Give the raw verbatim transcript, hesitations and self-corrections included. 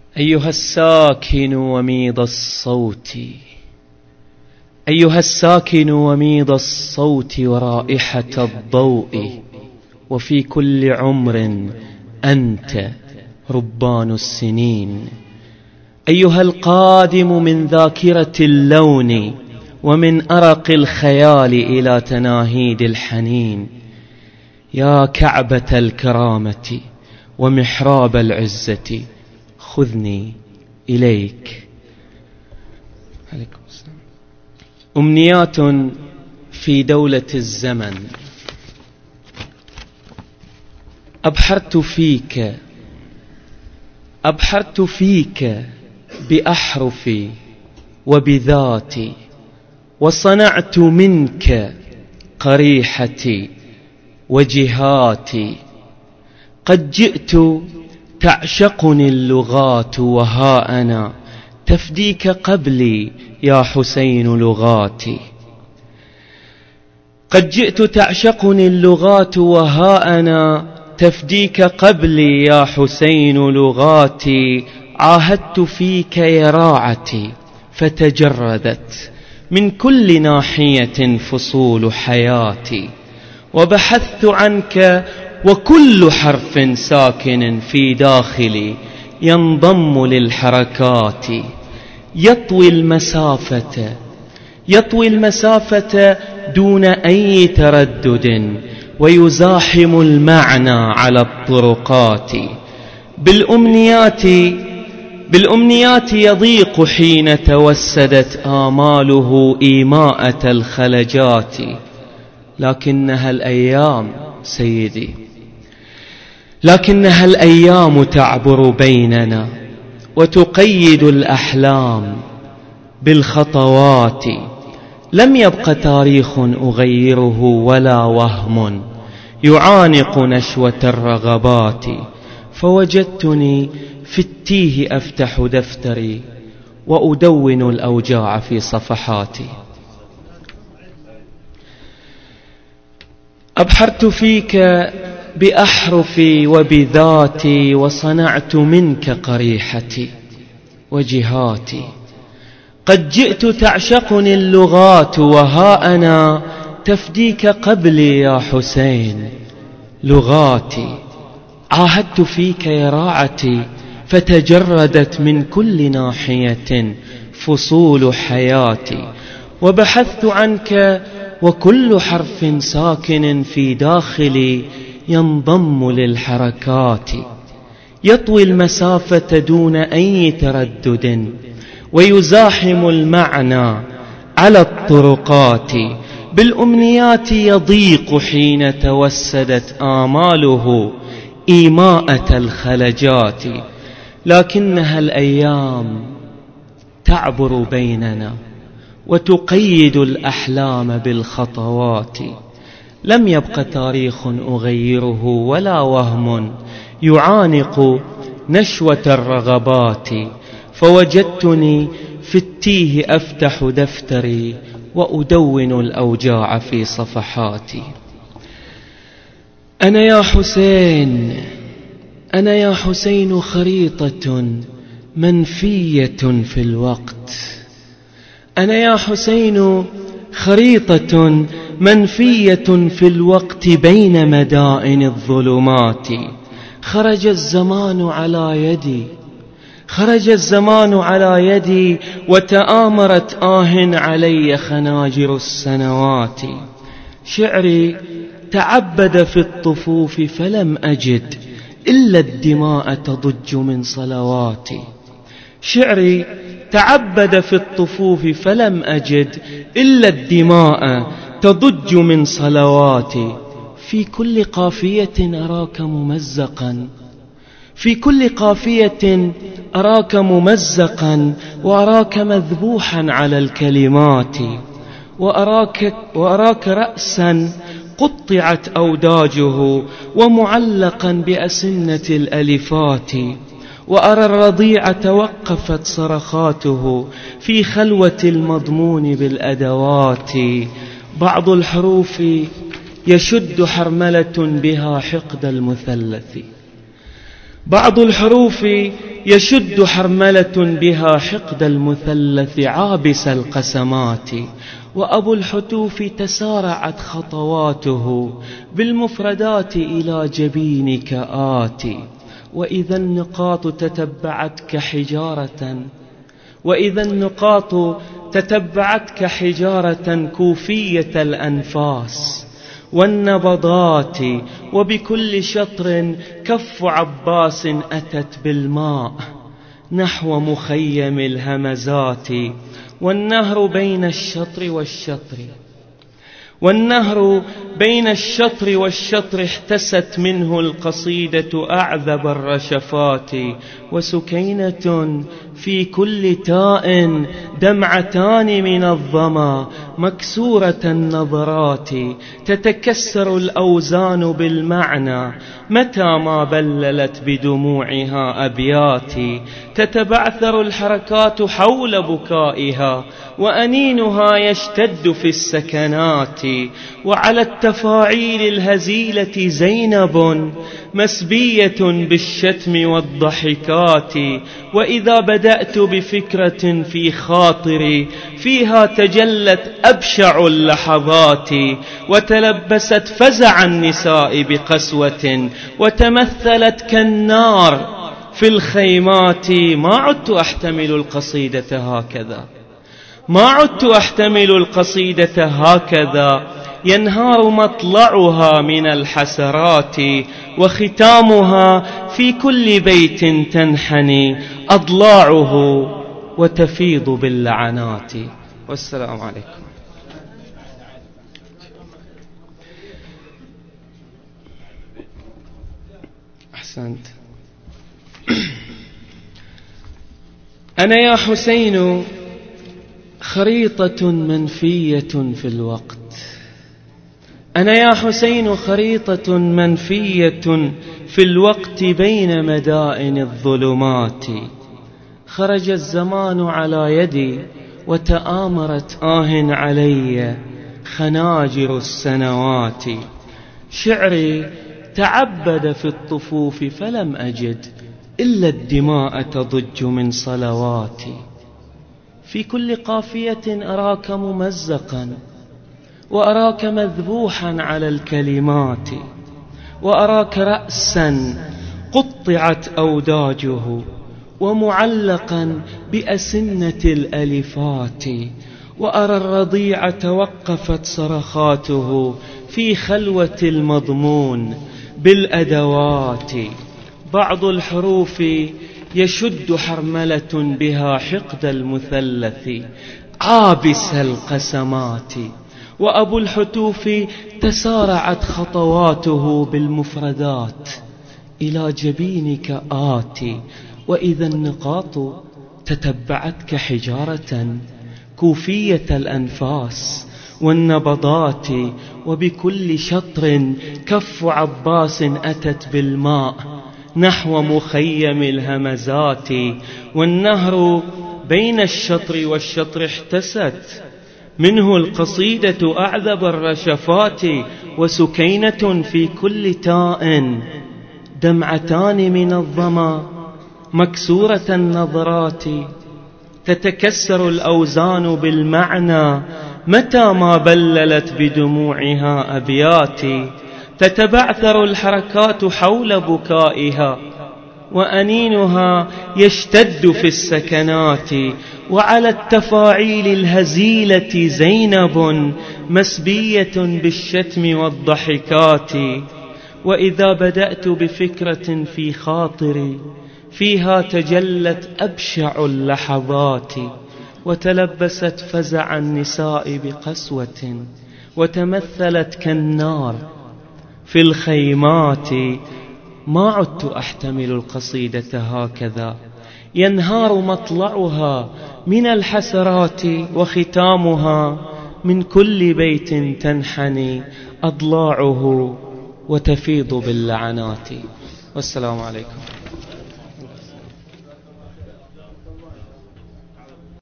أيها الساكن وميض الصوت أيها الساكن وميض الصوت ورائحة الضوء، وفي كل عمر أنت ربان السنين. أيها القادم من ذاكرة اللون ومن أرق الخيال إلى تناهيد الحنين، يا كعبة الكرامة ومحراب العزة خذني إليك. عليكم السلام. أمنيات في دولة الزمن. أبحرت فيك أبحرت فيك بأحرفي وبذاتي، وصنعت منك قريحتي وجهاتي. قد جئت تعشقني اللغات، وها أنا تفديك قبلي يا حسين لغاتي. قد جئت تعشقني اللغات، وها أنا تفديك قبلي يا حسين لغاتي. عاهدت فيك يراعتي فتجردت من كل ناحية فصول حياتي، وبحثت عنك وكل حرف ساكن في داخلي ينضم للحركات. يطوي المسافة يطوي المسافة دون أي تردد، ويزاحم المعنى على الطرقات. بالأمنيات بالأمنيات يضيق حين توسدت آماله إيماءة الخلجات. لكنها الأيام سيدي لكنها الأيام تعبر بيننا، وتقيد الأحلام بالخطوات. لم يبق تاريخ أغيره ولا وهم يعانق نشوة الرغبات. فوجدتني في التيه أفتح دفتري وأدون الأوجاع في صفحاتي. أبحرت فيك بأحرفي وبذاتي، وصنعت منك قريحتي وجهاتي. قد جئت تعشقني اللغات، وها أنا تفديك قبلي يا حسين لغاتي. عاهدت فيك يراعتي فتجردت من كل ناحية فصول حياتي، وبحثت عنك وكل حرف ساكن في داخلي ينضم للحركات. يطوي المسافة دون أي تردد، ويزاحم المعنى على الطرقات. بالأمنيات يضيق حين توسدت آماله إيماءة الخلجات. لكنها الأيام تعبر بيننا، وتقيد الأحلام بالخطوات. لم يبق تاريخ أغيره ولا وهم يعانق نشوة الرغبات. فوجدتني في التيه أفتح دفتري وأدون الأوجاع في صفحاتي. أنا يا حسين أنا يا حسين خريطة منفية في الوقت. أنا يا حسين خريطة منفية في الوقت بين مدائن الظلمات. خرج الزمان على يدي خرج الزمان على يدي وتآمرت آه علي خناجر السنوات. شعري تعبد في الطفوف فلم أجد إلا الدماء تضج من صلواتي. شعري تعبد في الطفوف فلم أجد إلا الدماء تضج من صلواتي. في كل قافية أراك ممزقا في كل قافية أراك ممزقا وأراك مذبوحا على الكلمات. وأراك, وأراك رأسا قطعت أوداجه ومعلقا بأسنة الألفات. وأرى الرضيع توقفت صرخاته في خلوة المضمون بالأدوات. بعض الحروف يشد حرملة بها حقد المثلث بعض الحروف يشد حرملة بها حقد المثلث عابس القسمات. وأبو الحتوف تسارعت خطواته بالمفردات إلى جبينك آتي. وإذا النقاط تتبعتك حجارة وإذا النقاط تتبعتك حجارة كوفية الأنفاس والنبضات. وبكل شطر كف عباس أتت بالماء نحو مخيم الهمزات. والنهر بين الشطر والشطر والنهر بين الشطر والشطر احتست منه القصيدة أعذب الرشفات. وسكينة في كل تاء دمعتان من الظما مكسورة النظرات. تتكسر الأوزان بالمعنى متى ما بللت بدموعها أبياتي. تتبعثر الحركات حول بكائها وأنينها يشتد في السكنات. وعلى التفاعيل الهزيلة زينب مسبية بالشتم والضحكات. وإذا بدأت بفكرة في خاطري فيها تجلت أبشع اللحظات. وتلبست فزع النساء بقسوة وتمثلت كالنار في الخيمات. ما عدت أحتمل القصيدة هكذا ما عدت أحتمل القصيدة هكذا. ينهار مطلعها من الحسرات وختامها في كل بيت تنحني أضلاعه وتفيض باللعنات. والسلام عليكم. أحسنت. أنا يا حسين خريطة منفية في الوقت. أنا يا حسين خريطة منفية في الوقت بين مدائن الظلمات. خرج الزمان على يدي وتآمرت آه علي خناجر السنوات. شعري تعبد في الطفوف فلم أجد إلا الدماء تضج من صلواتي. في كل قافية أراك ممزقا وأراك مذبوحا على الكلمات. وأراك رأسا قطعت أوداجه ومعلقا بأسنة الألفات. وأرى الرضيع توقفت صرخاته في خلوة المضمون بالأدوات. بعض الحروف يشد حرملة بها حقد المثلث عابس القسمات. وأبو الحتوف تسارعت خطواته بالمفردات إلى جبينك آتي. وإذا النقاط تتبعتك حجارة كوفية الأنفاس والنبضات. وبكل شطر كف عباس أتت بالماء نحو مخيم الهمزات. والنهر بين الشطر والشطر احتست منه القصيدة أعذب الرشفات. وسكينة في كل تاء دمعتان من الظما مكسورة النظرات. تتكسر الأوزان بالمعنى متى ما بللت بدموعها أبياتي. تتبعثر الحركات حول بكائها وأنينها يشتد في السكنات. وعلى التفاعيل الهزيلة زينب مسبية بالشتم والضحكات. وإذا بدأت بفكرة في خاطري فيها تجلت أبشع اللحظات. وتلبست فزع النساء بقسوة وتمثلت كالنار في الخيمات. ما عدت أحتمل القصيدة هكذا. ينهار مطلعها من الحسرات وختامها من كل بيت تنحني أضلاعه وتفيض باللعنات. والسلام عليكم.